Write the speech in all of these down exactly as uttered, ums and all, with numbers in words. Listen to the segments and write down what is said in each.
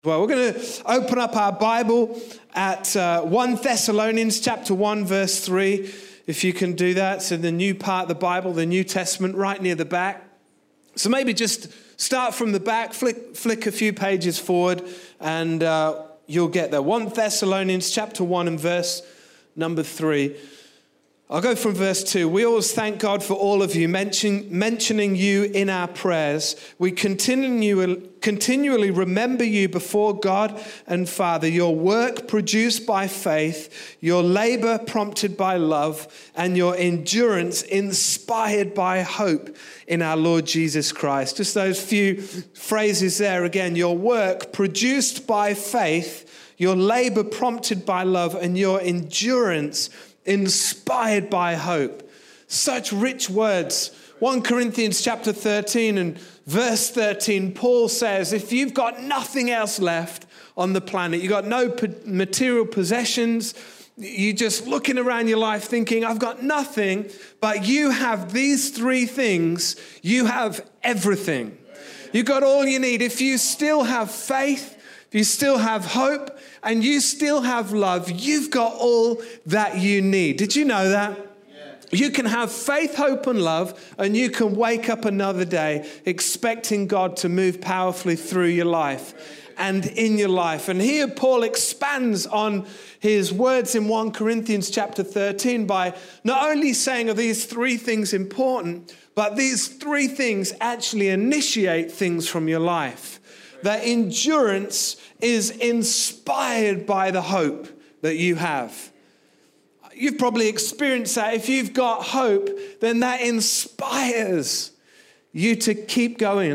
Well, we're going to open up our Bible at uh, First Thessalonians chapter one, verse three. If you can do that. So the new part of the Bible, the New Testament, right near the back. So maybe just start from the back, flick, flick a few pages forward, and uh, you'll get there. First Thessalonians chapter one and verse number three. I'll go from verse two. We always thank God for all of you, mention, mentioning you in our prayers. We continually, continually remember you before God and Father, your work produced by faith, your labor prompted by love, and your endurance inspired by hope in our Lord Jesus Christ. Just those few phrases there again. Your work produced by faith, your labor prompted by love, and your endurance inspired by hope. Such rich words. First Corinthians chapter thirteen and verse thirteen, Paul says, if you've got nothing else left on the planet, you've got no material possessions, you're just looking around your life thinking, I've got nothing, but you have these three things, you have everything. You've got all you need. If you still have faith, if you still have hope, and you still have love, you've got all that you need. Did you know that? Yeah. You can have faith, hope, and love, and you can wake up another day expecting God to move powerfully through your life and in your life. And here Paul expands on his words in First Corinthians chapter thirteen by not only saying are these three things important, but these three things actually initiate things from your life. That endurance is inspired by the hope that you have. You've probably experienced that. If you've got hope, then that inspires you to keep going.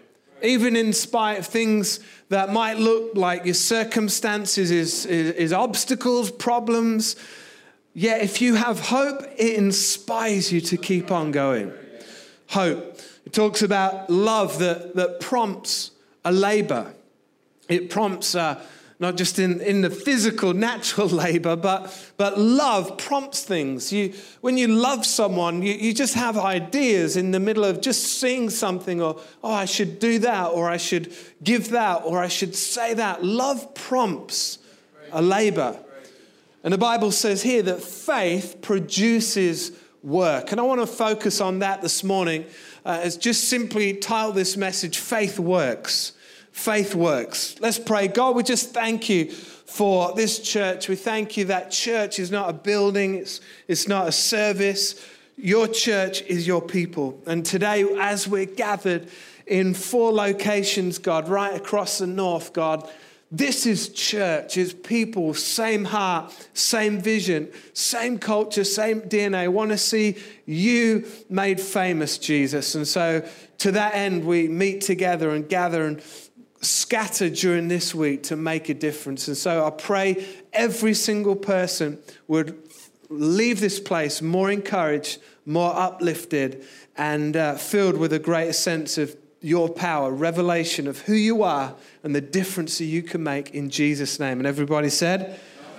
Even in spite of things that might look like your circumstances is, is, is obstacles, problems. Yet if you have hope, it inspires you to keep on going. Hope. It talks about love that, that prompts a labor. It prompts uh, not just in, in the physical, natural labor, but but love prompts things. You, when you love someone, you, you just have ideas in the middle of just seeing something, or, oh, I should do that, or I should give that, or I should say that. Love prompts a labor. And the Bible says here that faith produces work. And I want to focus on that this morning. Uh, as just simply title this message, Faith Works. Faith Works. Let's pray. God, we just thank you for this church. We thank you that church is not a building. It's, it's not a service. Your church is your people. And today, as we're gathered in four locations, God, right across the north, God, this is church. It's people, same heart, same vision, same culture, same D N A. Want to see you made famous, Jesus. And so to that end, we meet together and gather and scatter during this week to make a difference. And so I pray every single person would leave this place more encouraged, more uplifted, and uh, filled with a greater sense of your power, revelation of who you are and the difference that you can make in Jesus' name. And everybody said,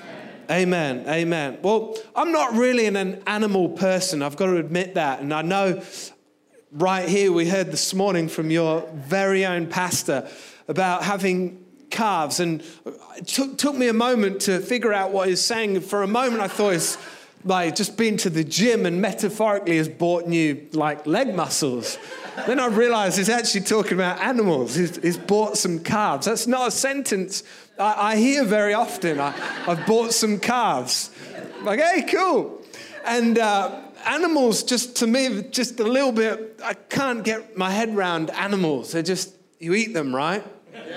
Amen. Amen. Amen. Well, I'm not really an animal person. I've got to admit that. And I know right here we heard this morning from your very own pastor about having calves. And it took, took me a moment to figure out what he's saying. For a moment, I thought it's like just been to the gym and metaphorically has bought new like leg muscles. Then I realized he's actually talking about animals. He's, he's bought some calves. That's not a sentence I, I hear very often. I, I've bought some calves. Like, hey, cool. And uh, animals, just to me, just a little bit, I can't get my head around animals. They're just, you eat them, right?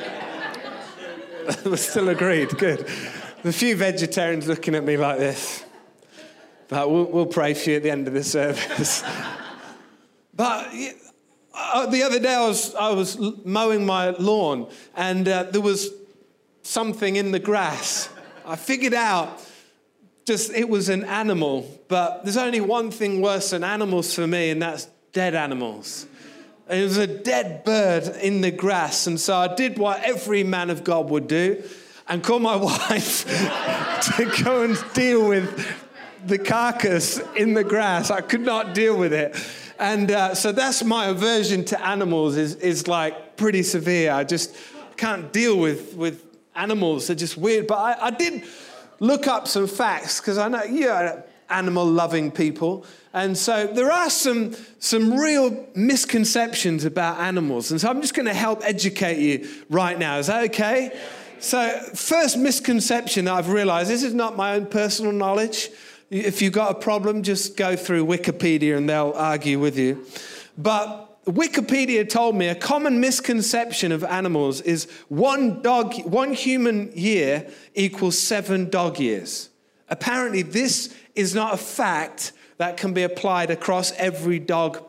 We still agreed. Good. A few vegetarians looking at me like this. But we'll, we'll pray for you at the end of the service. But uh, the other day I was I was mowing my lawn, and uh, there was something in the grass. I figured out just it was an animal, but there's only one thing worse than animals for me, and that's dead animals. It was a dead bird in the grass, and so I did what every man of God would do, and call my wife to go and deal with the carcass in the grass. I could not deal with it. And uh, so that's my aversion to animals is, is like pretty severe. I just can't deal with, with animals. They're just weird. But I, I did look up some facts because I know you're animal-loving people. And so there are some, some real misconceptions about animals. And so I'm just going to help educate you right now. Is that okay? Yeah. So first misconception that I've realized, this is not my own personal knowledge. If you've got a problem, just go through Wikipedia and they'll argue with you. But Wikipedia told me a common misconception of animals is one dog, one human year equals seven dog years. Apparently, this is not a fact that can be applied across every dog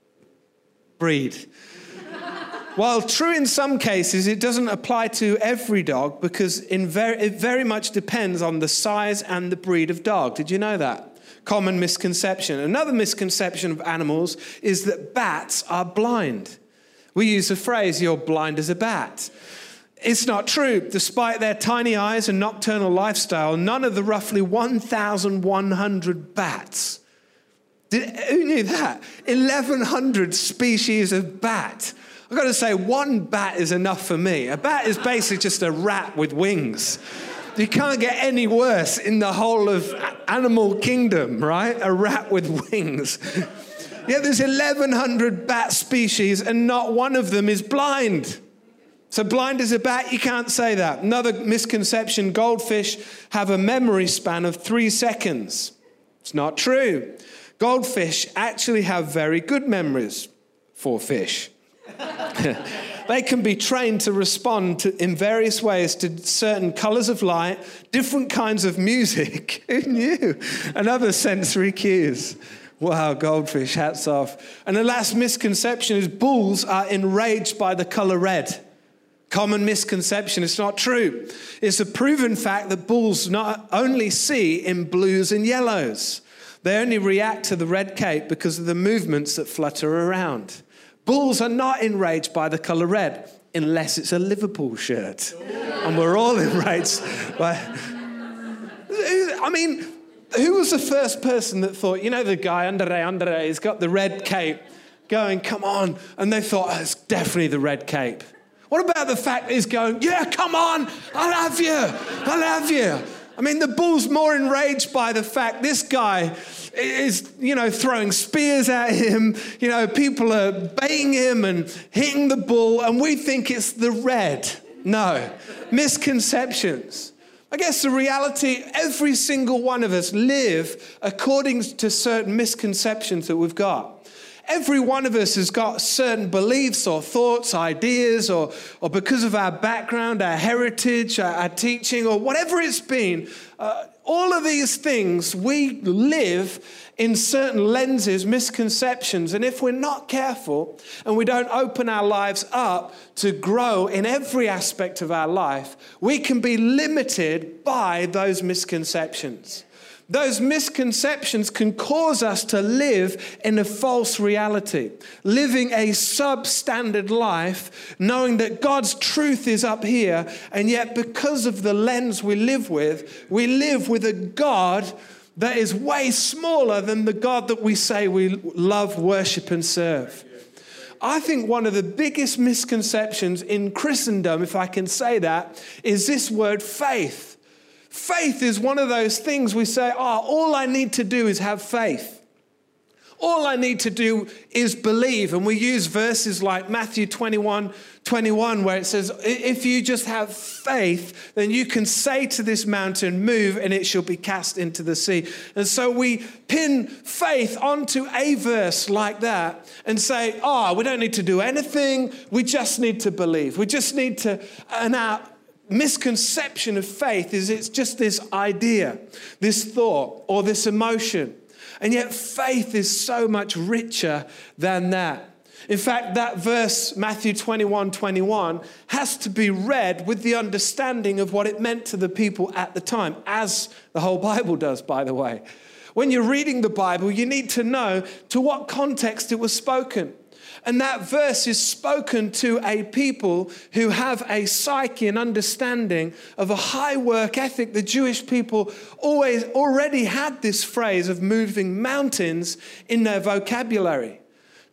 breed. While true in some cases, it doesn't apply to every dog because in very, it very much depends on the size and the breed of dog. Did you know that? Common misconception. Another misconception of animals is that bats are blind. We use the phrase, you're blind as a bat. It's not true. Despite their tiny eyes and nocturnal lifestyle, none of the roughly one thousand one hundred bats, did, who knew that? eleven hundred species of bat. I've got to say, one bat is enough for me. A bat is basically just a rat with wings. You can't get any worse in the whole of animal kingdom, right? A rat with wings. Yeah, there's eleven hundred bat species and not one of them is blind. So blind as a bat, you can't say that. Another misconception, goldfish have a memory span of three seconds. It's not true. Goldfish actually have very good memories for fish. They can be trained to respond to, in various ways to certain colors of light, different kinds of music, who knew, and other sensory cues. Wow, goldfish, hats off. And the last misconception is bulls are enraged by the color red. Common misconception, it's not true. It's a proven fact that bulls not only see in blues and yellows. They only react to the red cape because of the movements that flutter around. Bulls are not enraged by the colour red, unless it's a Liverpool shirt. And we're all enraged by... I mean, who was the first person that thought, you know, the guy, Andre, Andre, he's got the red cape, going, come on. And they thought, oh, it's definitely the red cape. What about the fact that he's going, yeah, come on, I love you, I love you. I mean, the bull's more enraged by the fact this guy is, you know, throwing spears at him. You know, people are baiting him and hitting the bull, and we think it's the red. No, misconceptions. I guess the reality, every single one of us live according to certain misconceptions that we've got. Every one of us has got certain beliefs or thoughts, ideas, or, or because of our background, our heritage, our, our teaching, or whatever it's been, uh, all of these things, we live in certain lenses, misconceptions, and if we're not careful and we don't open our lives up to grow in every aspect of our life, we can be limited by those misconceptions. Those misconceptions can cause us to live in a false reality, living a substandard life, knowing that God's truth is up here, and yet because of the lens we live with, we live with a God that is way smaller than the God that we say we love, worship, and serve. I think one of the biggest misconceptions in Christendom, if I can say that, is this word faith. Faith is one of those things we say, oh, all I need to do is have faith. All I need to do is believe. And we use verses like Matthew twenty-one, twenty-one, where it says, if you just have faith, then you can say to this mountain, move, and it shall be cast into the sea. And so we pin faith onto a verse like that and say, oh, we don't need to do anything. We just need to believe. We just need to, and our misconception of faith is it's just this idea, this thought, or this emotion. And yet faith is so much richer than that. In fact, that verse, Matthew twenty-one, twenty-one, has to be read with the understanding of what it meant to the people at the time, as the whole Bible does, by the way. When you're reading the Bible, you need to know to what context it was spoken. And that verse is spoken to a people who have a psyche and understanding of a high work ethic. The Jewish people always already had this phrase of moving mountains in their vocabulary.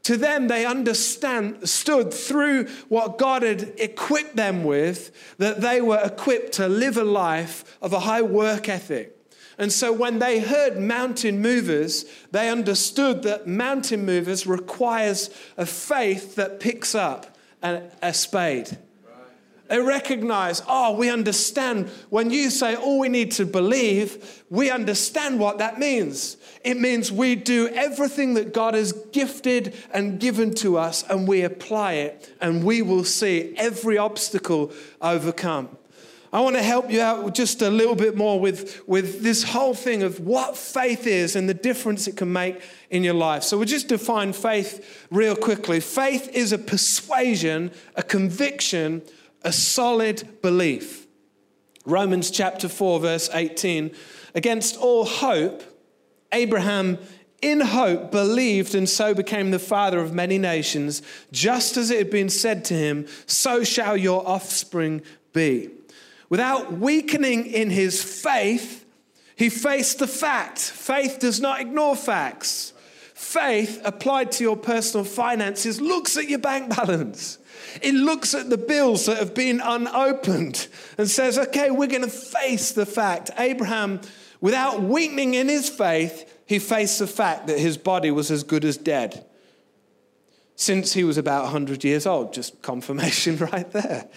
To them, they understand, stood through what God had equipped them with, that they were equipped to live a life of a high work ethic. And so when they heard mountain movers, they understood that mountain movers requires a faith that picks up a, a spade. They recognize, oh, we understand. When you say all we need to believe, we understand what that means. It means we do everything that God has gifted and given to us, and we apply it, and we will see every obstacle overcome. I want to help you out just a little bit more with, with this whole thing of what faith is and the difference it can make in your life. So we'll just define faith real quickly. Faith is a persuasion, a conviction, a solid belief. Romans chapter four, verse eighteen. Against all hope, Abraham in hope believed and so became the father of many nations, just as it had been said to him, so shall your offspring be. Without weakening in his faith, he faced the fact. Faith does not ignore facts. Faith applied to your personal finances looks at your bank balance. It looks at the bills that have been unopened and says, okay, we're going to face the fact. Abraham, without weakening in his faith, he faced the fact that his body was as good as dead. Since he was about one hundred years old, just confirmation right there.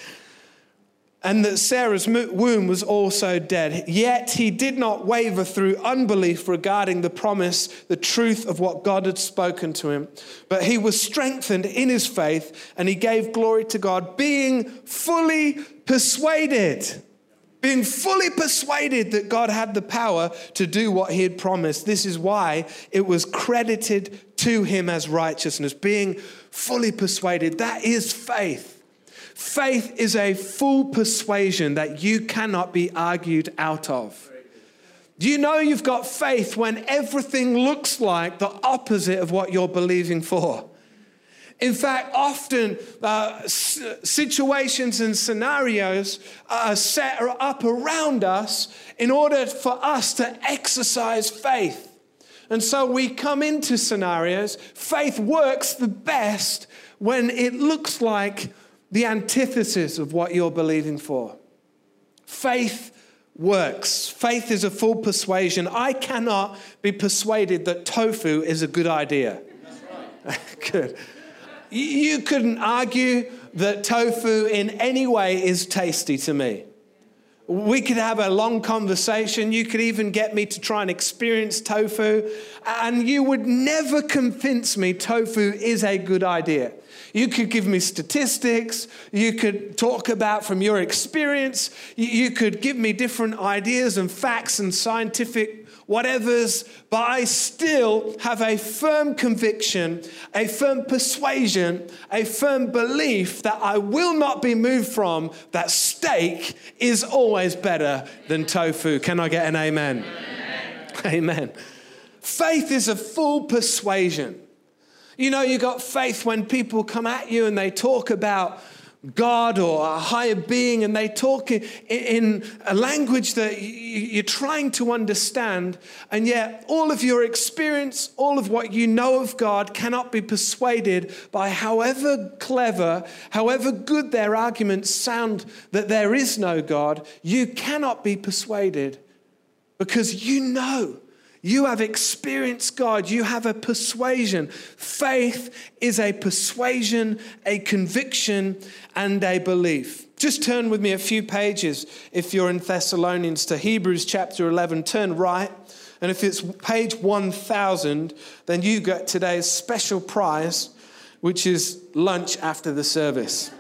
And that Sarah's womb was also dead. Yet he did not waver through unbelief regarding the promise, the truth of what God had spoken to him. But he was strengthened in his faith, and he gave glory to God, being fully persuaded. Being fully persuaded that God had the power to do what he had promised. This is why it was credited to him as righteousness. Being fully persuaded, that is faith. Faith is a full persuasion that you cannot be argued out of. Do you know you've got faith when everything looks like the opposite of what you're believing for? In fact, often uh, situations and scenarios are set up around us in order for us to exercise faith. And so we come into scenarios. Faith works the best when it looks like the antithesis of what you're believing for. Faith works. Faith is a full persuasion. I cannot be persuaded that tofu is a good idea. That's right. Good. You couldn't argue that tofu in any way is tasty to me. We could have a long conversation. You could even get me to try and experience tofu, and you would never convince me tofu is a good idea. You could give me statistics. You could talk about from your experience. You could give me different ideas and facts and scientific whatevers, but I still have a firm conviction, a firm persuasion, a firm belief that I will not be moved from that steak is always better than tofu. Can I get an amen? Amen. Amen. Faith is a full persuasion. You know, you got faith when people come at you and they talk about God or a higher being, and they talk in a language that you're trying to understand, and yet all of your experience, all of what you know of God cannot be persuaded by however clever, however good their arguments sound that there is no God. You cannot be persuaded because you know. You have experienced God. You have a persuasion. Faith is a persuasion, a conviction, and a belief. Just turn with me a few pages, if you're in Thessalonians, to Hebrews chapter eleven. Turn right. And if it's page one thousand, then you get today's special prize, which is lunch after the service.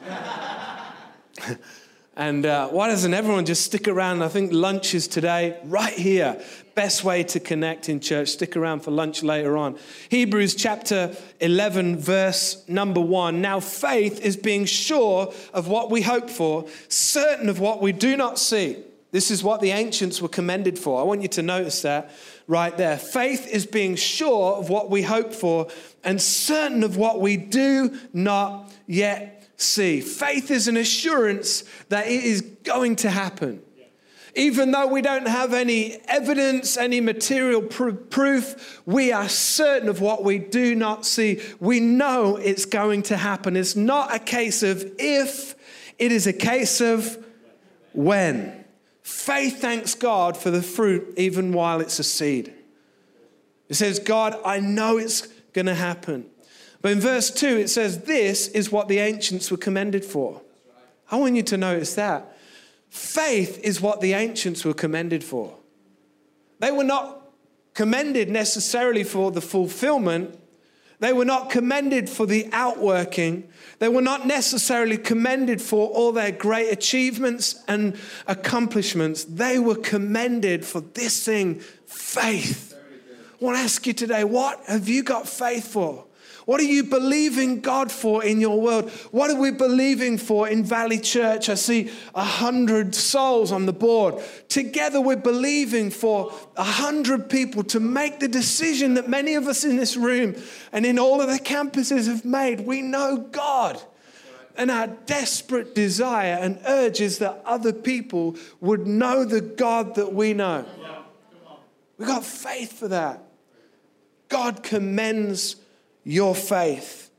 And uh, why doesn't everyone just stick around? I think lunch is today, right here. Best way to connect in church. Stick around for lunch later on. Hebrews chapter eleven, verse number one. Now faith is being sure of what we hope for, certain of what we do not see. This is what the ancients were commended for. I want you to notice that right there. Faith is being sure of what we hope for and certain of what we do not yet see. Faith is an assurance that it is going to happen. Even though we don't have any evidence, any material pr- proof, we are certain of what we do not see. We know it's going to happen. It's not a case of if, it is a case of when. Faith thanks God for the fruit even while it's a seed. It says, God, I know it's going to happen. But in verse two, it says, this is what the ancients were commended for. I want you to notice that. Faith is what the ancients were commended for. They were not commended necessarily for the fulfillment. They were not commended for the outworking. They were not necessarily commended for all their great achievements and accomplishments. They were commended for this thing, faith. I want to ask you today, what have you got faith for? What are you believing God for in your world? What are we believing for in Valley Church? I see a hundred souls on the board. Together we're believing for a hundred people to make the decision that many of us in this room and in all of the campuses have made. We know God. And our desperate desire and urge is that other people would know the God that we know. We've got faith for that. God commends your faith.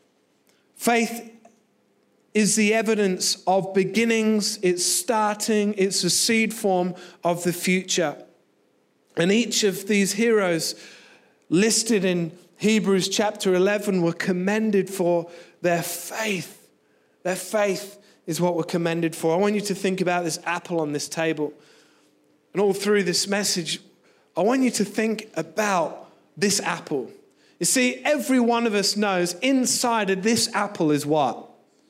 Faith is the evidence of beginnings. It's starting. It's a seed form of the future. And each of these heroes listed in Hebrews chapter eleven were commended for their faith. Their faith is what we're commended for. I want you to think about this apple on this table. And all through this message, I want you to think about this apple. You see, every one of us knows inside of this apple is what?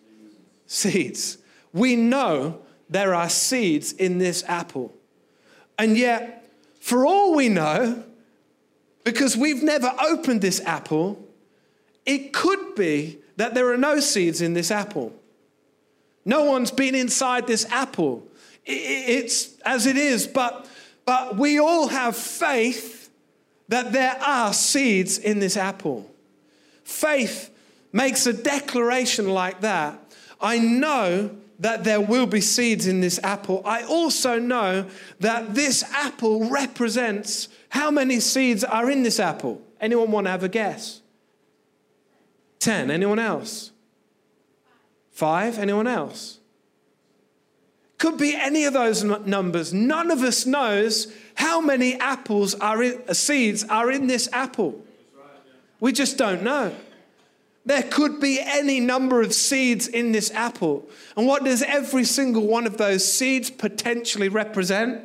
Seeds. We know there are seeds in this apple. And yet, for all we know, because we've never opened this apple, it could be that there are no seeds in this apple. No one's been inside this apple. It's as it is, but, but we all have faith that there are seeds in this apple. Faith makes a declaration like that. I know that there will be seeds in this apple. I also know that this apple represents how many seeds are in this apple. Anyone want to have a guess? Ten. Anyone else? Five. Anyone else? Could be any of those numbers. None of us knows how many apples are in, seeds are in this apple. We just don't know. There could be any number of seeds in this apple. And what does every single one of those seeds potentially represent?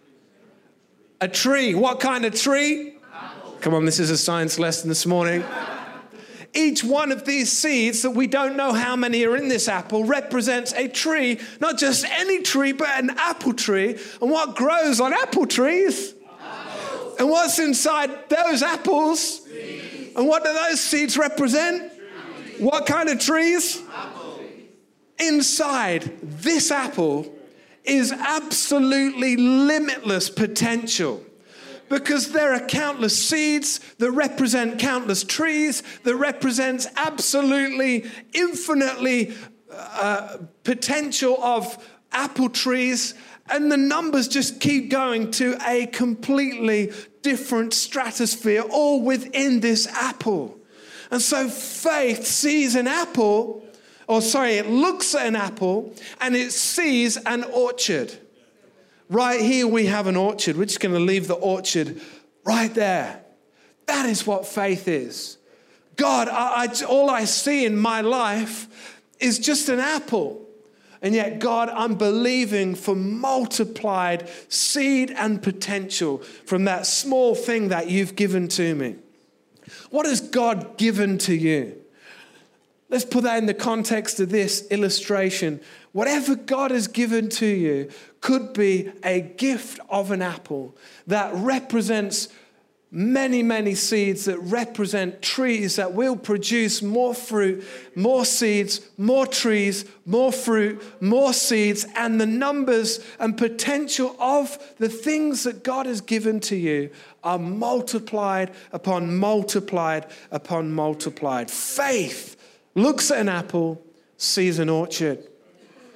A tree. What kind of tree? Apple. Come on, this is a science lesson this morning. Each one of these seeds that we don't know how many are in this apple represents a tree, not just any tree, but an apple tree. And what grows on apple trees? Apples. And what's inside those apples? Seeds. And what do those seeds represent? Trees. What kind of trees? Apples. Inside this apple is absolutely limitless potential. Because there are countless seeds that represent countless trees, that represents absolutely, infinitely uh, potential of apple trees. And the numbers just keep going to a completely different stratosphere, all within this apple. And so faith sees an apple, or sorry, it looks at an apple and it sees an orchard. Right here we have an orchard. We're just going to leave the orchard right there. That is what faith is. God, I, I, all I see in my life is just an apple. And yet, God, I'm believing for multiplied seed and potential from that small thing that you've given to me. What has God given to you? Let's put that in the context of this illustration. Whatever God has given to you could be a gift of an apple that represents many, many seeds that represent trees that will produce more fruit, more seeds, more trees, more fruit, more seeds, and the numbers and potential of the things that God has given to you are multiplied upon multiplied upon multiplied. Faith looks at an apple, sees an orchard.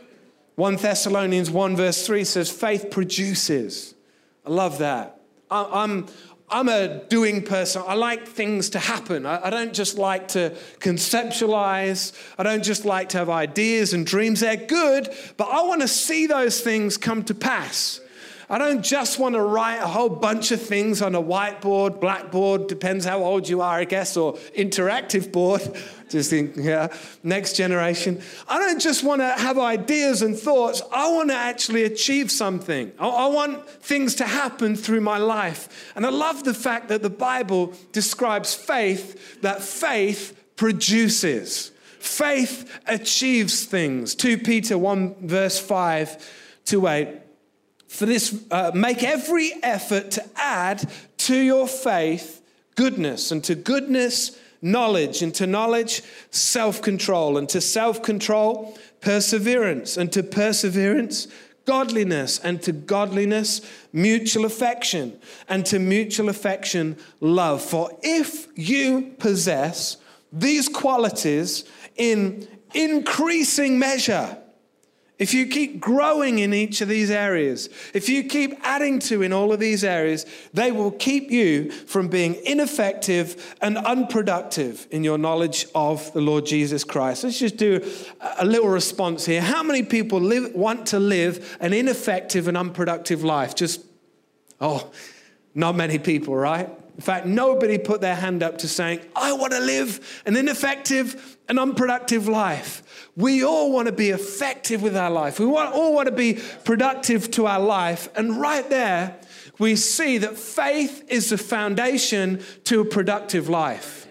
First Thessalonians one verse three says, faith produces. I love that. I, I'm, I'm a doing person. I like things to happen. I, I don't just like to conceptualize. I don't just like to have ideas and dreams. They're good, but I want to see those things come to pass. I don't just want to write a whole bunch of things on a whiteboard, blackboard, depends how old you are, I guess, or interactive board. Just think, yeah, next generation. I don't just want to have ideas and thoughts. I want to actually achieve something. I, I want things to happen through my life. And I love the fact that the Bible describes faith, that faith produces. Faith achieves things. Second Peter one verse five to eight. For this, uh, make every effort to add to your faith goodness, and to goodness, knowledge, and to knowledge, self-control, and to self-control, perseverance, and to perseverance, godliness, and to godliness, mutual affection, and to mutual affection, love. For if you possess these qualities in increasing measure, if you keep growing in each of these areas, if you keep adding to in all of these areas, they will keep you from being ineffective and unproductive in your knowledge of the Lord Jesus Christ. Let's just do a little response here. How many people live, want to live an ineffective and unproductive life? Just, oh, not many people, right? In fact, nobody put their hand up to saying, I want to live an ineffective and unproductive life. We all want to be effective with our life. We want, all want to be productive to our life. And right there, we see that faith is the foundation to a productive life.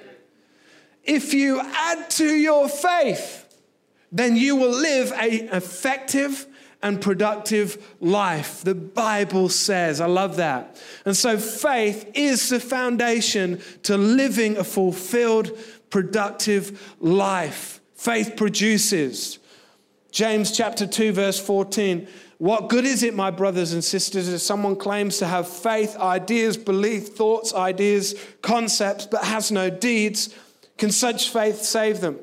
If you add to your faith, then you will live an effective and productive life. The Bible says, I love that. And so faith is the foundation to living a fulfilled, productive life. Faith produces. James chapter two, verse fourteen. What good is it, my brothers and sisters, if someone claims to have faith, ideas, belief, thoughts, ideas, concepts, but has no deeds? Can such faith save them?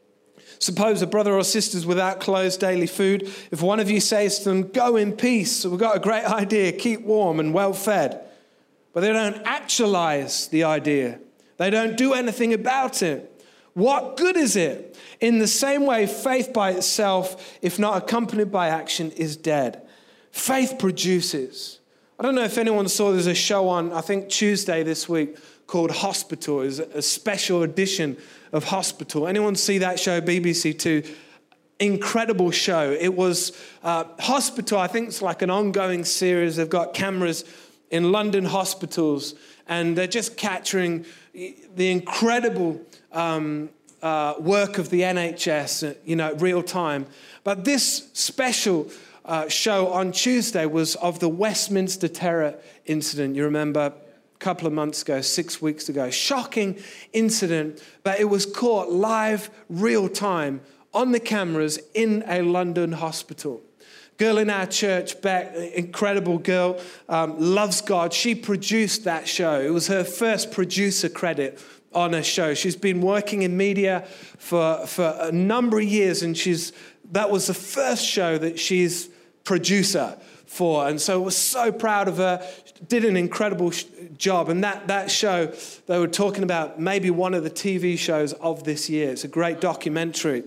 Suppose a brother or sister is without clothes, daily food. If one of you says to them, go in peace, so we've got a great idea, keep warm and well fed. But they don't actualize the idea. They don't do anything about it. What good is it? In the same way, faith by itself, if not accompanied by action, is dead. Faith produces. I don't know if anyone saw, there's a show on, I think Tuesday this week, called Hospital. It's a special edition of Hospital. Anyone see that show, B B C Two? Incredible show. It was uh, Hospital, I think it's like an ongoing series. They've got cameras in London hospitals, and they're just capturing the incredible um, uh, work of the N H S, you know, real time. But this special uh, show on Tuesday was of the Westminster terror incident. You remember? Couple of months ago, six weeks ago. Shocking incident, but it was caught live, real time, on the cameras in a London hospital. Girl in our church, Beck, incredible girl, um, loves God. She produced that show. It was her first producer credit on a show. She's been working in media for, for a number of years, and she's that was the first show that she's producer for. And so I was so proud of her. Did an incredible sh- job. And that, that show, they were talking about maybe one of the T V shows of this year. It's a great documentary.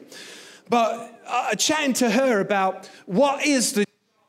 But uh, chatting to her about what is the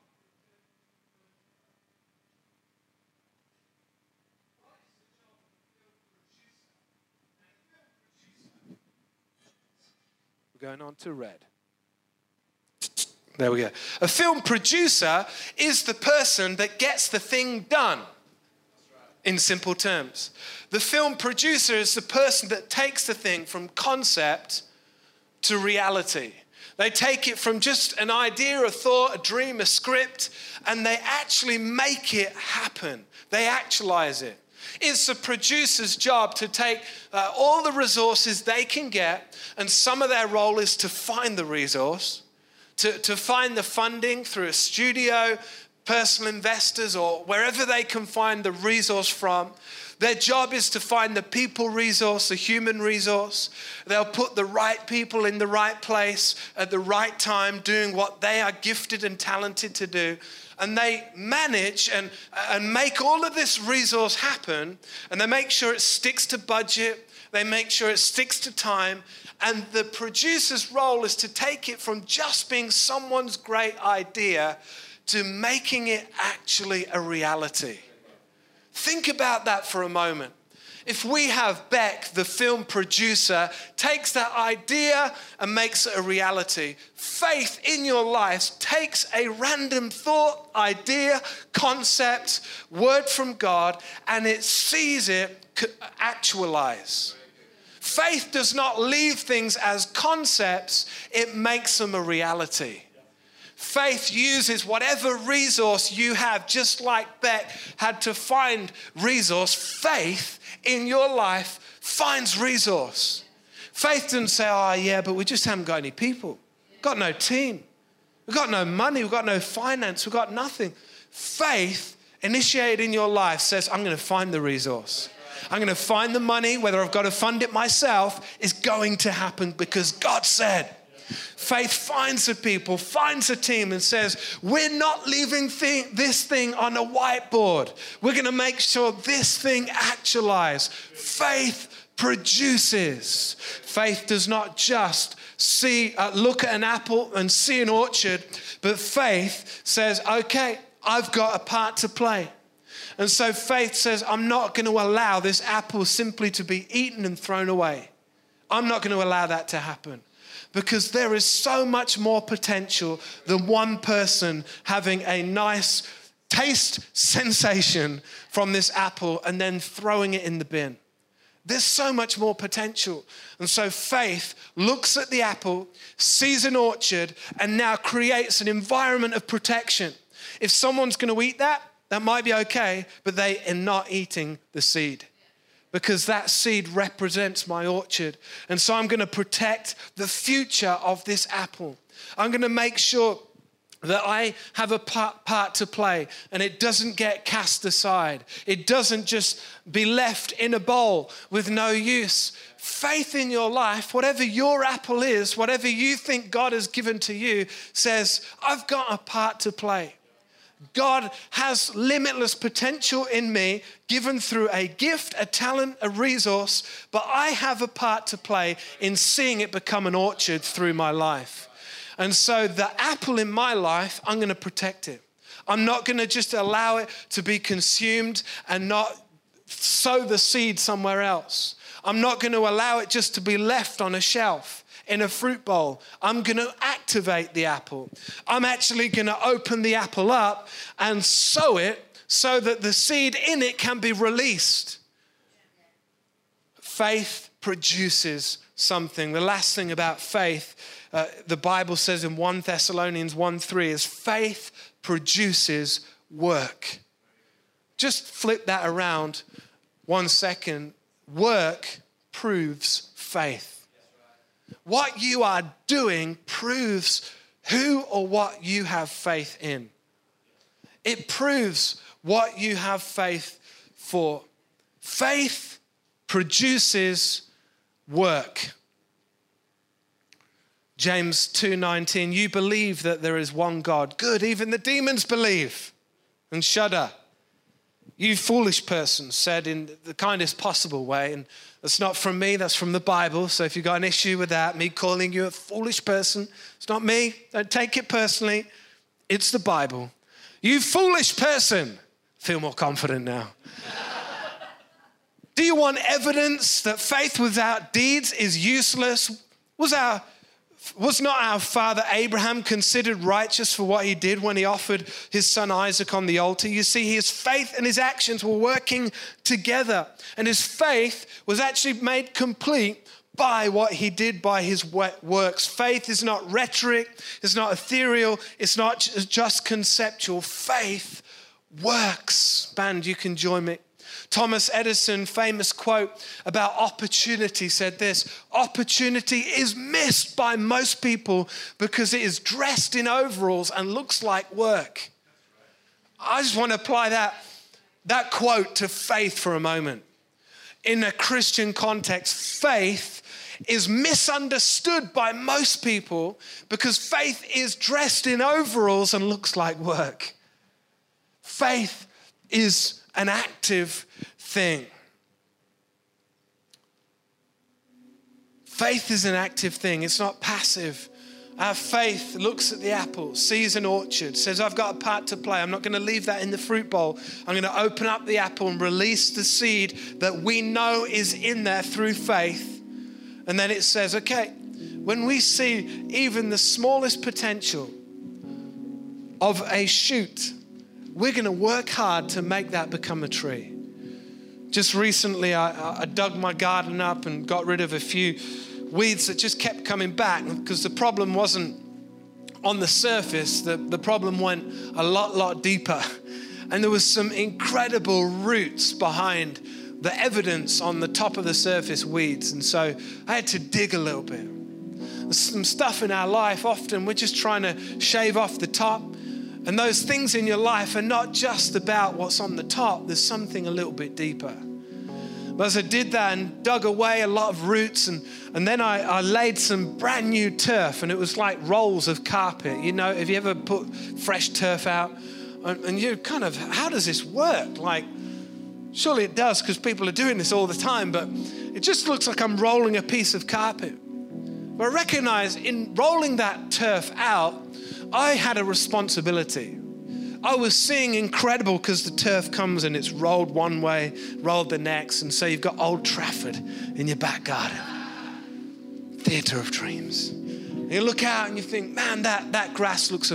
We're going on to red. There we go. A film producer is the person that gets the thing done, in simple terms. The film producer is the person that takes the thing from concept to reality. They take it from just an idea, a thought, a dream, a script, and they actually make it happen. They actualize it. It's the producer's job to take uh, all the resources they can get, and some of their role is to find the resource, To, to find the funding through a studio, personal investors or wherever they can find the resource from. Their job is to find the people resource, the human resource. They'll put the right people in the right place at the right time, doing what they are gifted and talented to do. And they manage and, and make all of this resource happen. And they make sure it sticks to budget. They make sure it sticks to time. And the producer's role is to take it from just being someone's great idea to making it actually a reality. Think about that for a moment. If we have Beck, the film producer, takes that idea and makes it a reality, faith in your life takes a random thought, idea, concept, word from God, and it sees it actualize. Faith does not leave things as concepts, it makes them a reality. Faith uses whatever resource you have, just like Beck had to find resource. Faith in your life finds resource. Faith doesn't say, oh yeah, but we just haven't got any people. We've got no team. We've got no money. We've got no finance. We've got nothing. Faith initiated in your life says, I'm going to find the resource. I'm going to find the money, whether I've got to fund it myself, is going to happen because God said. Faith finds the people, finds a team and says, we're not leaving thing, this thing on a whiteboard. We're going to make sure this thing actualizes. Faith produces. Faith does not just see, uh, look at an apple and see an orchard, but faith says, okay, I've got a part to play. And so faith says, I'm not going to allow this apple simply to be eaten and thrown away. I'm not going to allow that to happen. Because there is so much more potential than one person having a nice taste sensation from this apple and then throwing it in the bin. There's so much more potential. And so faith looks at the apple, sees an orchard, and now creates an environment of protection. If someone's going to eat that, that might be okay, but they are not eating the seed. Because that seed represents my orchard. And so I'm going to protect the future of this apple. I'm going to make sure that I have a part, part to play and it doesn't get cast aside. It doesn't just be left in a bowl with no use. Faith in your life, whatever your apple is, whatever you think God has given to you, says, I've got a part to play. God has limitless potential in me, given through a gift, a talent, a resource, but I have a part to play in seeing it become an orchard through my life. And so the apple in my life, I'm going to protect it. I'm not going to just allow it to be consumed and not sow the seed somewhere else. I'm not going to allow it just to be left on a shelf in a fruit bowl. I'm going to activate the apple. I'm actually going to open the apple up and sow it so that the seed in it can be released. Faith produces something. The last thing about faith, uh, the Bible says in First Thessalonians one three, is faith produces work. Just flip that around one second. Work proves faith. What you are doing proves who or what you have faith in. It proves what you have faith for. Faith produces work. James two nineteen, you believe that there is one God. Good, even the demons believe and shudder. You foolish person, said in the kindest possible way. And that's not from me, that's from the Bible. So if you've got an issue with that, me calling you a foolish person, it's not me. Don't take it personally. It's the Bible. You foolish person. Feel more confident now. Do you want evidence that faith without deeds is useless? Was our Was not our father Abraham considered righteous for what he did when he offered his son Isaac on the altar? You see, his faith and his actions were working together. And his faith was actually made complete by what he did by his works. Faith is not rhetoric. It's not ethereal. It's not just conceptual. Faith works. Band, you can join me. Thomas Edison, famous quote about opportunity, said this: opportunity is missed by most people because it is dressed in overalls and looks like work. I just want to apply that, that quote to faith for a moment. In a Christian context, faith is misunderstood by most people because faith is dressed in overalls and looks like work. Faith is an active thing. Faith is an active thing. It's not passive. Our faith looks at the apple, sees an orchard, says, I've got a part to play. I'm not going to leave that in the fruit bowl. I'm going to open up the apple and release the seed that we know is in there through faith. And then it says, okay, when we see even the smallest potential of a shoot, we're going to work hard to make that become a tree. Just recently, I, I dug my garden up and got rid of a few weeds that just kept coming back because the problem wasn't on the surface. The, the problem went a lot, lot deeper. And there was some incredible roots behind the evidence on the top of the surface weeds. And so I had to dig a little bit. There's some stuff in our life, often we're just trying to shave off the top. And those things in your life are not just about what's on the top. There's something a little bit deeper. But as I did that and dug away a lot of roots, and, and then I, I laid some brand new turf, and it was like rolls of carpet. You know, have you ever put fresh turf out? And, and you're kind of, how does this work? Like, surely it does because people are doing this all the time, but it just looks like I'm rolling a piece of carpet. But I recognize in rolling that turf out, I had a responsibility. I was seeing incredible because the turf comes and it's rolled one way, rolled the next. And so you've got Old Trafford in your back garden. Theatre of dreams. And you look out and you think, man, that, that grass looks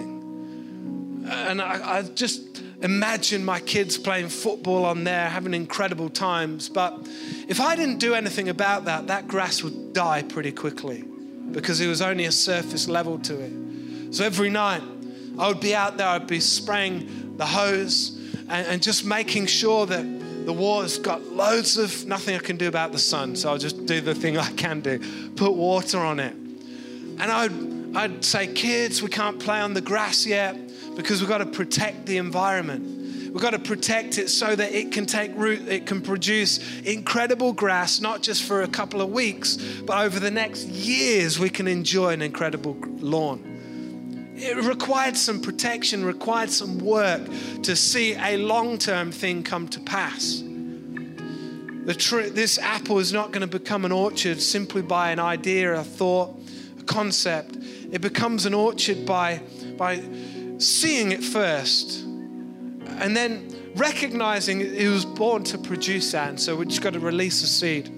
amazing. And I, I just imagine my kids playing football on there, having incredible times. But if I didn't do anything about that, that grass would die pretty quickly because it was only a surface level to it. So every night, I would be out there, I'd be spraying the hose and, and just making sure that the water's got loads of, nothing I can do about the sun, so I'll just do the thing I can do, put water on it. And I'd, I'd say, kids, we can't play on the grass yet because we've got to protect the environment. We've got to protect it so that it can take root, it can produce incredible grass, not just for a couple of weeks, but over the next years, we can enjoy an incredible lawn. It required some protection, required some work to see a long-term thing come to pass. The tr- this apple is not going to become an orchard simply by an idea, a thought, a concept. It becomes an orchard by, by seeing it first and then recognizing it was born to produce that. And so we just got to release a seed.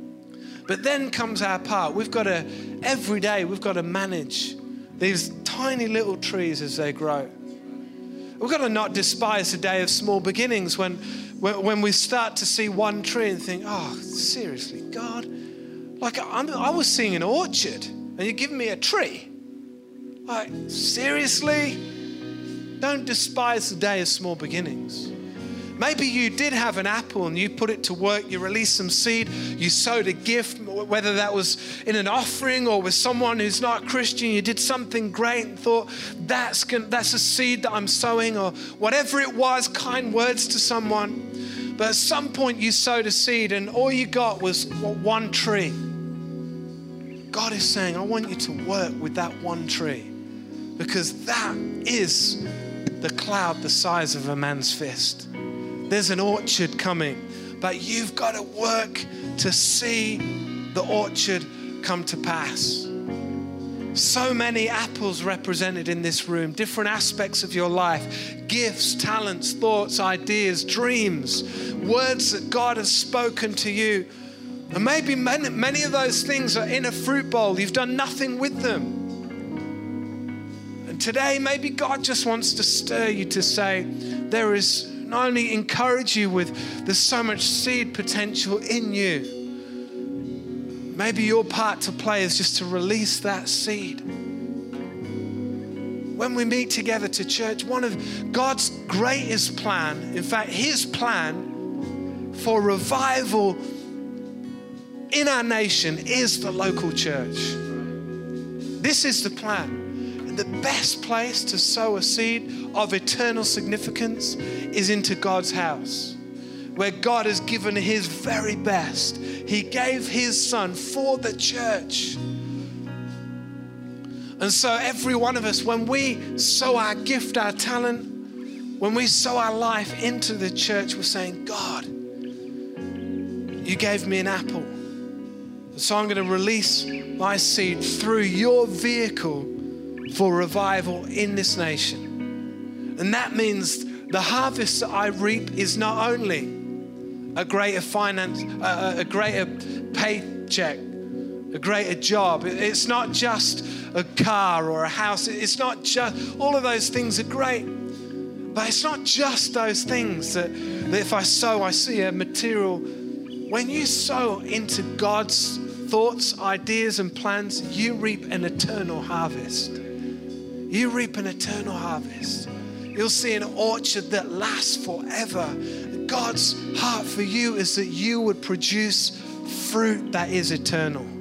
But then comes our part. We've got to, every day, we've got to manage these tiny little trees as they grow. We've got to not despise the day of small beginnings when, when, when we start to see one tree and think, oh, seriously, God, like I'm, I was seeing an orchard and you're giving me a tree. Like, seriously? Don't despise the day of small beginnings. Maybe you did have an apple and you put it to work, you released some seed, you sowed a gift, whether that was in an offering or with someone who's not a Christian, you did something great and thought, that's, gonna, that's a seed that I'm sowing, or whatever it was, kind words to someone. But at some point you sowed a seed and all you got was one tree. God is saying, I want you to work with that one tree because that is the cloud the size of a man's fist. There's an orchard coming, but you've got to work to see the orchard come to pass. So many apples represented in this room, different aspects of your life, gifts, talents, thoughts, ideas, dreams, words that God has spoken to you. And maybe many, many of those things are in a fruit bowl. You've done nothing with them. And today, maybe God just wants to stir you to say, there is not only encourage you with there's so much seed potential in you. Maybe your part to play is just to release that seed. When we meet together to church, one of God's greatest plan, in fact, his plan for revival in our nation is the local church. This is the plan. And the best place to sow a seed of eternal significance is into God's house, where God has given his very best. He gave his son for the church. And so every one of us, when we sow our gift, our talent, when we sow our life into the church, we're saying, God, you gave me an apple. So I'm going to release my seed through your vehicle for revival in this nation. And that means the harvest that I reap is not only a greater finance, uh, a greater paycheck, a greater job. It's not just a car or a house. It's not just, all of those things are great. But it's not just those things that, that if I sow, I see a material. When you sow into God's thoughts, ideas, and plans, you reap an eternal harvest. You reap an eternal harvest. You'll see an orchard that lasts forever. God's heart for you is that you would produce fruit that is eternal.